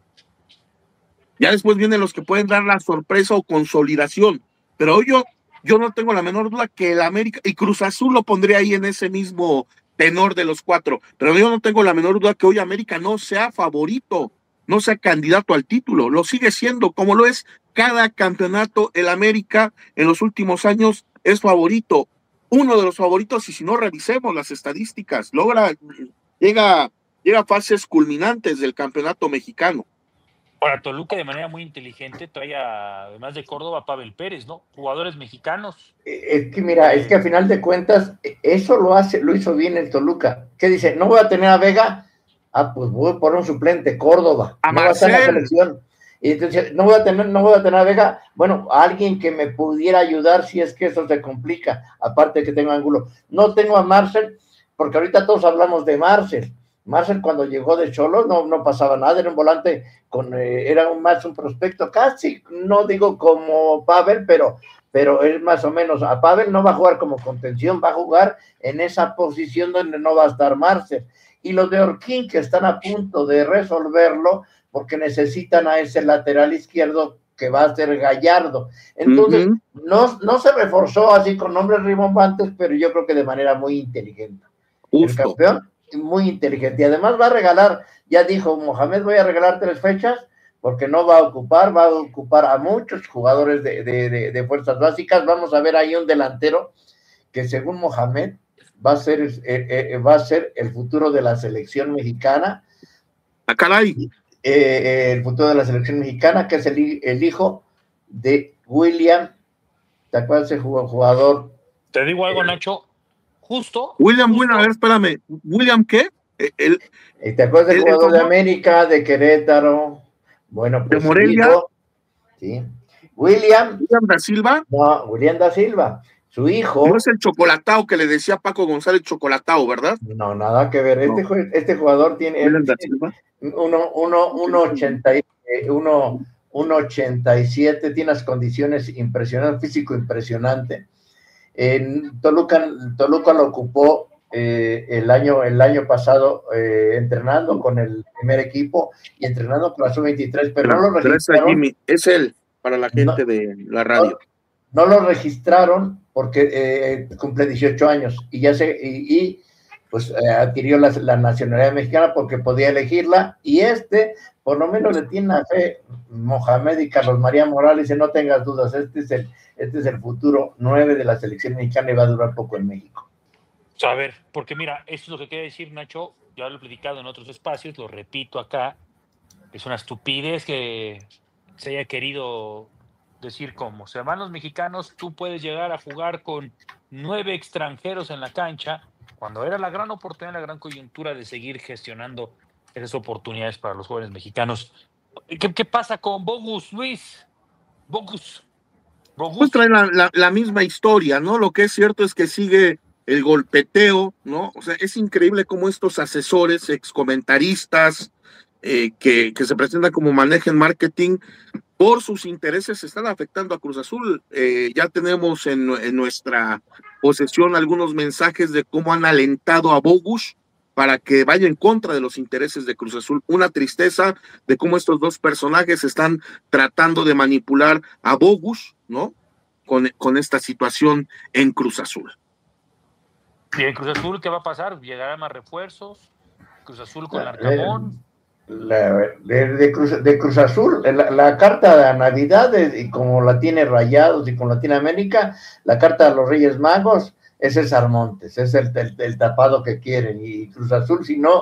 Ya después vienen los que pueden dar la sorpresa o consolidación, pero hoy yo, yo no tengo la menor duda que el América, y Cruz Azul lo pondría ahí en ese mismo tenor de los cuatro, pero yo no tengo la menor duda que hoy América no sea favorito, no sea candidato al título, lo sigue siendo, como lo es cada campeonato. El América en los últimos años es favorito, uno de los favoritos, y si no revisemos las estadísticas, logra, llega, llega a fases culminantes del campeonato mexicano. Para Toluca, de manera muy inteligente, trae a, además de Córdoba, a Pavel Pérez, ¿no? Jugadores mexicanos. Es que mira, es que a final de cuentas, eso lo hace, lo hizo bien el Toluca. ¿Qué dice? ¿No voy a tener a Vega? Ah, pues voy por un suplente, Córdoba. A no va a estar en la selección. Y entonces, no voy a tener, no voy a tener a Vega. Bueno, a alguien que me pudiera ayudar si es que eso se complica, aparte de que tengo ángulo. No tengo a Marcel, porque ahorita todos hablamos de Marcel. Marcel cuando llegó de Cholos no, no pasaba nada, era un volante, con eh, era un, más un prospecto, casi, no digo como Pavel, pero, pero es más o menos, a Pavel no va a jugar como contención, va a jugar en esa posición donde no va a estar Marcel. Y los de Orquín, que están a punto de resolverlo, porque necesitan a ese lateral izquierdo que va a ser Gallardo. Entonces, uh-huh. no, no se reforzó así con nombres rimbombantes, pero yo creo que de manera muy inteligente. Justo. El campeón muy inteligente, y además va a regalar, ya dijo Mohamed, voy a regalar tres fechas, porque no va a ocupar, va a ocupar a muchos jugadores de, de, de, de fuerzas básicas. Vamos a ver ahí un delantero que según Mohamed va a ser, eh, eh, va a ser el futuro de la selección mexicana. ¡Ah, caray! Eh, eh, el futuro de la selección mexicana, que es el, el hijo de William, ¿te acuerdas de ese jugador? Te digo algo, eh, Nacho. Justo. William, justo. bueno, a ver, espérame. ¿William qué? El, ¿Te acuerdas del jugador de América, de Querétaro? Bueno, pues. ¿De Morelia? Hijo, sí. William. ¿William da Silva? No, William da Silva. Su hijo. No es el chocolatao que le decía Paco González chocolatao, ¿verdad? No, nada que ver. No. Este, este jugador tiene. ¿William da Silva? Uno, uno, uno, ochenta, uno, uno ochenta y siete, tiene unas condiciones impresionantes, físico impresionante. En Toluca, Toluca lo ocupó eh, el año el año pasado eh, entrenando con el primer equipo y entrenando con la sub veintitrés, pero, pero no lo registraron. Jimmy, es él, para la gente no, de la radio. No, no lo registraron porque eh, cumple dieciocho años y ya se y, y pues eh, adquirió la, la nacionalidad mexicana porque podía elegirla, y este por lo menos le tiene a fe Mohamed y Carlos María Morales, y no tengas dudas, este es el este es el futuro nueve de la selección mexicana y va a durar poco en México. A ver, porque mira, esto es lo que quiere decir, Nacho, ya lo he platicado en otros espacios, lo repito acá, es una estupidez que se haya querido decir como se van los mexicanos, tú puedes llegar a jugar con nueve extranjeros en la cancha, cuando era la gran oportunidad, la gran coyuntura de seguir gestionando esas oportunidades para los jóvenes mexicanos. ¿Qué, qué pasa con Bogus, Luis? Bogus. Pues trae la, la, la misma historia, ¿no? Lo que es cierto es que sigue el golpeteo, ¿no? O sea, es increíble cómo estos asesores, excomentaristas, eh, que, que se presentan como manejen marketing, por sus intereses están afectando a Cruz Azul. Eh, ya tenemos en, en nuestra posesión algunos mensajes de cómo han alentado a Bogus para que vaya en contra de los intereses de Cruz Azul. Una tristeza de cómo estos dos personajes están tratando de manipular a Bogus, ¿no? Con, con esta situación en Cruz Azul. ¿Y en Cruz Azul qué va a pasar? ¿Llegarán más refuerzos? ¿Cruz Azul con Arcamón? La, de, de, Cruz, de Cruz Azul, la, la carta de Navidad, de, y como la tiene Rayados y como la tiene América, la carta de los Reyes Magos, es César Montes, es el, el, el tapado que quieren, y Cruz Azul, si no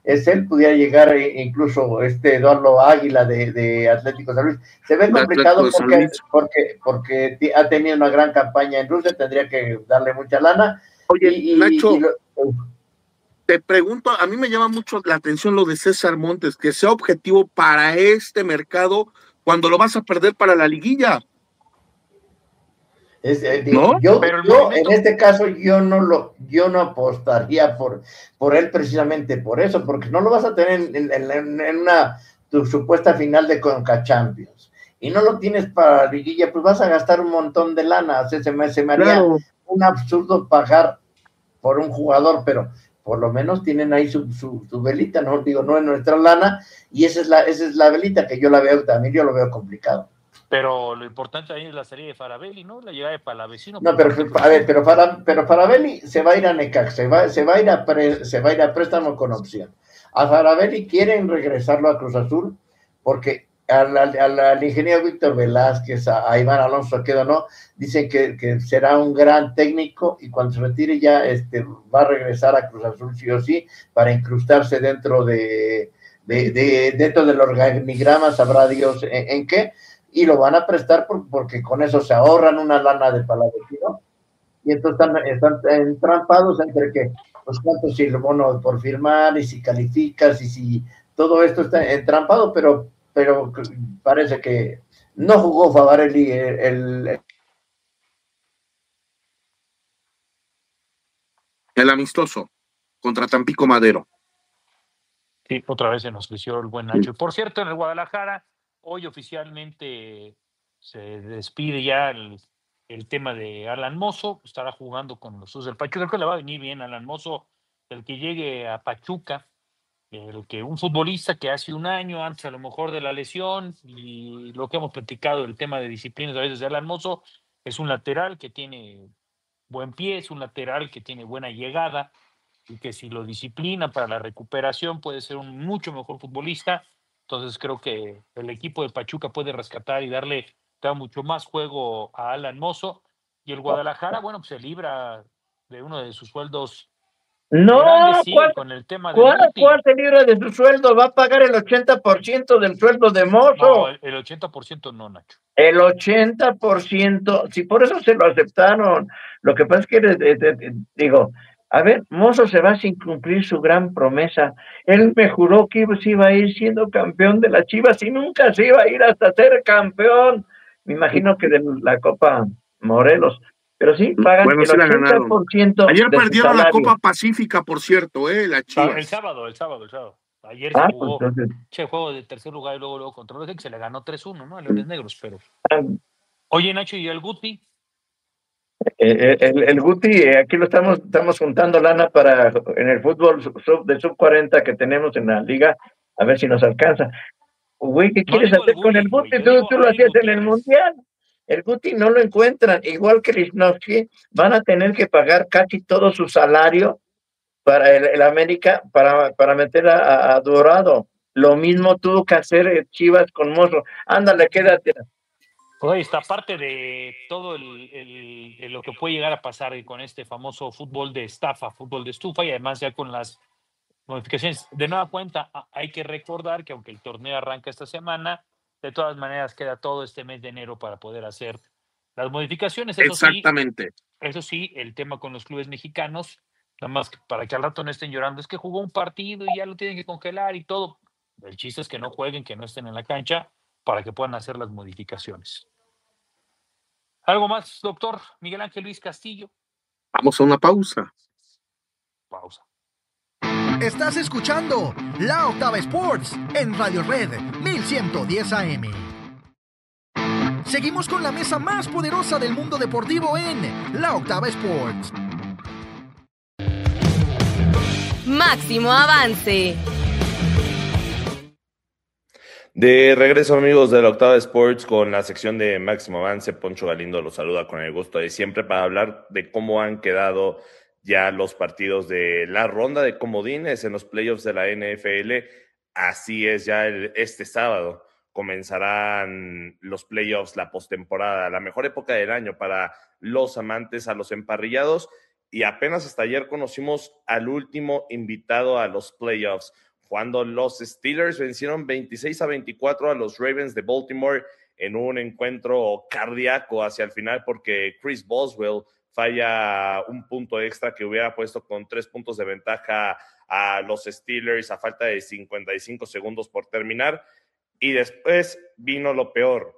es él, pudiera llegar incluso este Eduardo Águila de, de Atlético San Luis. Se ve complicado porque, porque, porque ha tenido una gran campaña en Rusia, tendría que darle mucha lana. Oye, y, Nacho, y lo, te pregunto, a mí me llama mucho la atención lo de César Montes, que sea objetivo para este mercado cuando lo vas a perder para la liguilla. Es, eh, digo, ¿no? Yo, yo movimiento... en este caso yo no lo, yo no apostaría por, por él precisamente por eso, porque no lo vas a tener en, en, en, en una tu supuesta final de Conca Champions y no lo tienes para liguilla, pues vas a gastar un montón de lana. O sea, se me, se me haría claro. un absurdo pagar por un jugador, pero por lo menos tienen ahí su, su, su velita, no digo, no es nuestra lana, y esa es la, esa es la velita que yo la veo también, yo lo veo complicado. Pero lo importante ahí es la serie de Faravelli, ¿no? La llegada de Palavecino. No, pero a ver, pero, Fara, pero Faravelli se va a ir a Necaxa, se va, se va a ir a pre, se va a ir a préstamo con opción. A Faravelli quieren regresarlo a Cruz Azul porque al, al, al, al ingeniero Víctor Velázquez, a, a Iván Alonso Quedo, ¿no? Dicen que, que será un gran técnico y cuando se retire ya este, va a regresar a Cruz Azul sí o sí para incrustarse dentro de, de, de dentro del organigrama, sabrá Dios en, en qué. Y lo van a prestar por, porque con eso se ahorran una lana de Palavecino y entonces están, están entrampados entre que pues cuántos si el bono por firmar y si calificas y si todo esto está entrampado, pero, pero parece que no jugó Faravelli el, el, el amistoso contra Tampico Madero. Sí, otra vez se nos creció el buen Nacho. Por cierto, en el Guadalajara hoy oficialmente se despide ya el, el tema de Alan Mozo, estará jugando con los Sus del Pachuca. Creo que le va a venir bien a Alan Mozo, el que llegue a Pachuca, el que un futbolista que hace un año antes a lo mejor de la lesión, y lo que hemos platicado, el tema de disciplinas a veces de Alan Mozo, es un lateral que tiene buen pie, es un lateral que tiene buena llegada, y que si lo disciplina para la recuperación puede ser un mucho mejor futbolista. Entonces creo que el equipo de Pachuca puede rescatar y darle da mucho más juego a Alan Mozo. Y el Guadalajara, bueno, pues se libra de uno de sus sueldos. No, grandes, sí, ¿cuál, con el tema de ¿cuál, ¿cuál se libra de su sueldo? Va a pagar el ochenta por ciento del sueldo de Mozo. No, el, el ochenta por ciento no, Nacho. El ochenta por ciento, sí, por eso se lo aceptaron. Lo que pasa es que, de, de, de, digo, a ver, Mozo se va sin cumplir su gran promesa. Él me juró que se iba a ir siendo campeón de las Chivas y nunca se iba a ir hasta ser campeón. Me imagino que de la Copa Morelos. Pero sí, pagan bueno, el ochenta por ciento. Ayer perdieron la Copa Pacífica, por cierto, ¿eh? La Chivas. El sábado, el sábado, el sábado. Ayer ah, se jugó pues entonces... che, juego de tercer lugar y luego, luego contra los que se le ganó tres uno, ¿no? A Leones Negros, pero... Oye, Nacho, ¿y el Guti? El, el, el Guti, aquí lo estamos, estamos juntando lana para en el fútbol sub, de sub cuarenta que tenemos en la liga, a ver si nos alcanza. Güey, ¿qué quieres no hacer Guti, con el Guti? Tú, digo, tú lo hacías en el Mundial. El Guti no lo encuentran, igual que Lichnowsky, van a tener que pagar casi todo su salario para el, el América, para, para meter a, a Dorado. Lo mismo tuvo que hacer Chivas con Mozo. Ándale, quédate. Pues ahí está, parte de todo el, el, el, lo que puede llegar a pasar con este famoso fútbol de estafa, fútbol de estufa, y además ya con las modificaciones. De nueva cuenta, hay que recordar que aunque el torneo arranca esta semana, de todas maneras queda todo este mes de enero para poder hacer las modificaciones. Eso Exactamente. Sí, eso sí, el tema con los clubes mexicanos, nada más para que al rato no estén llorando, es que jugó un partido y ya lo tienen que congelar y todo. El chiste es que no jueguen, que no estén en la cancha, para que puedan hacer las modificaciones. ¿Algo más, doctor Miguel Ángel Luis Castillo? Vamos a una pausa. Pausa. Estás escuchando La Octava Sports en Radio Red mil ciento diez A M. Seguimos con la mesa más poderosa del mundo deportivo en La Octava Sports. Máximo avance. De regreso, amigos de la Octava Sports, con la sección de Máximo Avance. Poncho Galindo los saluda con el gusto de siempre para hablar de cómo han quedado ya los partidos de la ronda de comodines en los playoffs de la N F L. Así es, ya el, este sábado comenzarán los playoffs, la postemporada, la mejor época del año para los amantes, a los emparrillados. Y apenas hasta ayer conocimos al último invitado a los playoffs. cuando los Steelers vencieron veintiséis a veinticuatro a los Ravens de Baltimore en un encuentro cardíaco hacia el final, porque Chris Boswell falla un punto extra que hubiera puesto con tres puntos de ventaja a los Steelers a falta de cincuenta y cinco segundos por terminar. Y después vino lo peor.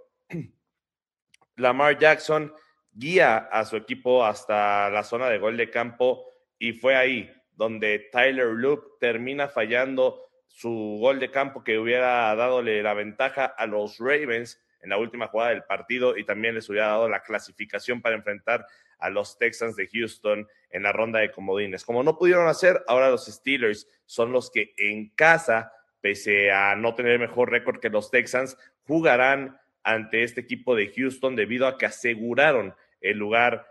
Lamar Jackson guía a su equipo hasta la zona de gol de campo y fue ahí donde Tyler Loop termina fallando su gol de campo que hubiera dadole la ventaja a los Ravens en la última jugada del partido y también les hubiera dado la clasificación para enfrentar a los Texans de Houston en la ronda de comodines. Como no pudieron hacer, ahora los Steelers son los que en casa, pese a no tener mejor récord que los Texans, jugarán ante este equipo de Houston debido a que aseguraron el lugar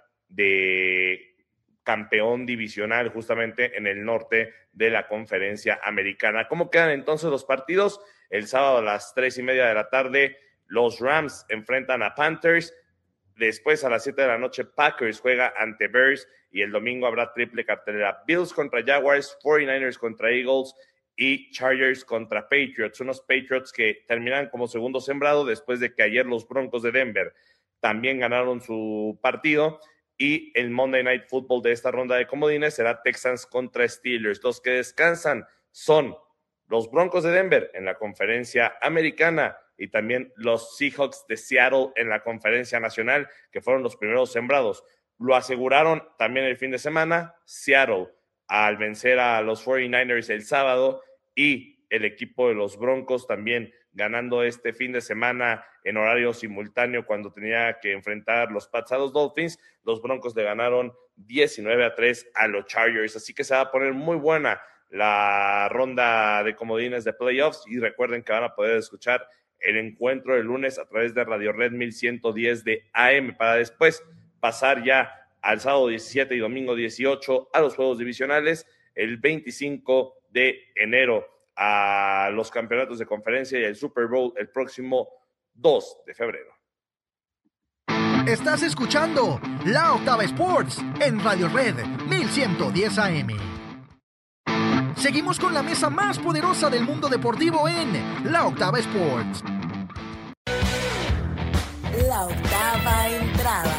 de campeón divisional justamente en el norte de la conferencia americana. ¿Cómo quedan entonces los partidos? El sábado a las tres y media de la tarde, los Rams enfrentan a Panthers. Después a las siete de la noche, Packers juega ante Bears y el domingo habrá triple cartelera. Bills contra Jaguars, cuarenta y nueve ers contra Eagles y Chargers contra Patriots. Unos Patriots que terminan como segundo sembrado después de que ayer los Broncos de Denver también ganaron su partido. Y el Monday Night Football de esta ronda de comodines será Texans contra Steelers. Los que descansan son los Broncos de Denver en la conferencia americana y también los Seahawks de Seattle en la conferencia nacional, que fueron los primeros sembrados. Lo aseguraron también el fin de semana Seattle al vencer a los cuarenta y nueve ers el sábado y el equipo de los Broncos también ganando este fin de semana en horario simultáneo cuando tenía que enfrentar los Pats a los Dolphins. Los Broncos le ganaron diecinueve a tres a los Chargers, así que se va a poner muy buena la ronda de comodines de playoffs y recuerden que van a poder escuchar el encuentro del lunes a través de Radio Red mil ciento diez de A M para después pasar ya al sábado diecisiete y domingo dieciocho a los juegos divisionales, el veinticinco de enero a los campeonatos de conferencia y el Super Bowl el próximo dos de febrero. Estás escuchando La Octava Sports en Radio Red mil ciento diez A M. Seguimos con la mesa más poderosa del mundo deportivo en La Octava Sports. La octava entrada.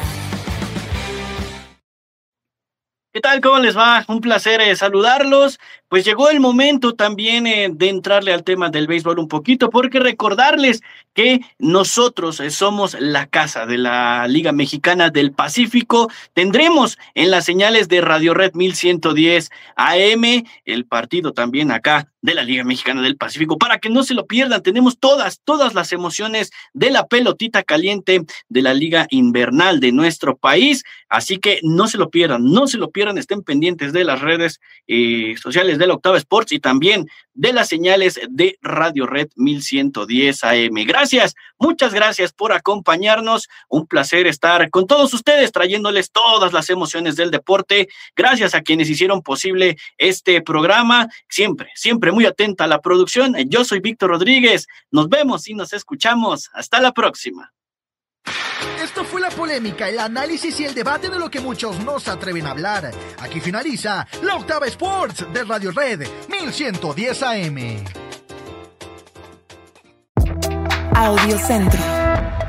¿Qué tal? ¿Cómo les va? Un placer eh, saludarlos. Pues llegó el momento también eh, de entrarle al tema del béisbol un poquito, porque recordarles que nosotros eh, somos la casa de la Liga Mexicana del Pacífico. Tendremos en las señales de Radio Red mil ciento diez A M el partido también acá de la Liga Mexicana del Pacífico, para que no se lo pierdan. Tenemos todas, todas las emociones de la pelotita caliente de la Liga Invernal de nuestro país, así que no se lo pierdan, no se lo pierdan, estén pendientes de las redes eh, sociales de la Octava Sports y también de las señales de Radio Red mil ciento diez A M. Gracias, muchas gracias por acompañarnos, un placer estar con todos ustedes trayéndoles todas las emociones del deporte. Gracias a quienes hicieron posible este programa, siempre, siempre muy atenta a la producción. Yo soy Víctor Rodríguez, nos vemos y nos escuchamos, hasta la próxima. Esto fue la polémica, el análisis y el debate de lo que muchos no se atreven a hablar. Aquí finaliza La Octava Sports de Radio Red mil ciento diez A M. Audio Centro.